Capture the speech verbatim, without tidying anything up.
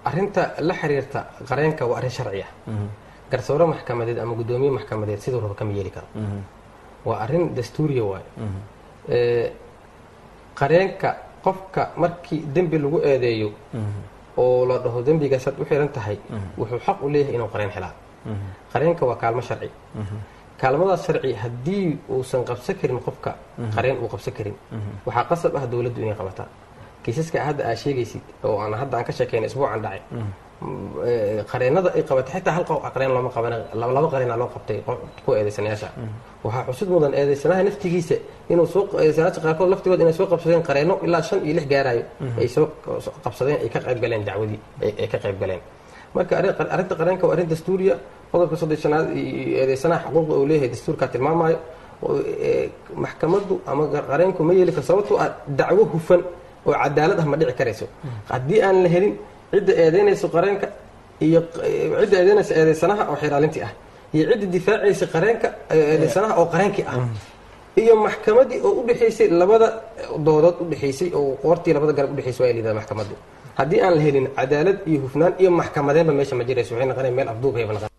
arrinta la xiriirta qareenka waa arrin sharci ah garsoore maxkamadeed ama gudoomiye maxkamadeed sidoo raba kama yeeli karo waa arrin dastuuriya waaye qareenka qofka markii dembi lagu eedeeyo oo la dhaho dembigaasaad u xiran tahay wuxuu xaq u leeyahay inuu qareen helaa qareenka waa kaalmo sharci kaalmadaas sharci haddii uusan qabsan karin qofka qareen uu qabsan karin waxaa qasab ah dowladdu inay qabataa kiisaska hadda aa sheegaysid oo aan hadda aan ka sheekayna isbuucan dhacay qareenada ay qabatay xitaa hal qof qareen looma qaban laba qareen loo qabtay ku eedeysanayaasha waxaa xusid mudan eedeysanaha naftigiisa inuu soo eedeysanayaasha qaarkood laftigooda inay soo qabsadeen qareeno ilaa shan iyo lix gaarayo ay soo qabsadeen ay ka qayb galeen dacwadii ay ka qayb galeen marka arrinta qareenka waa arrin dastuuriya qodobka soddeshanaad eedeysanaha xuquuqda uu leeyahay dastuurkaa tilmaamayo maxkamaddu ama qareenku ma yeeli karo sababtoo ah dacwo hufan oo cadaalad ah ma dhici karayso haddii aan la helin cidda eedeynayso qareenka iyo cidda eedeynaysa eedeysanaha oo xiraalintii ah iyo cidda difaacaysa qareenka eedeysanaha oo qareenkii ah iyo maxkamadii oo u dhaxaysay labada doodood u dhaxaysay oo qoortii labada garab u dhaxaysay waa liidaa maxkamaddu haddii aan la helin cadaalad iyo hufnaan iyo maxkamadeenba meesha ma jirayso waxay noqonayaan meel afduub hayba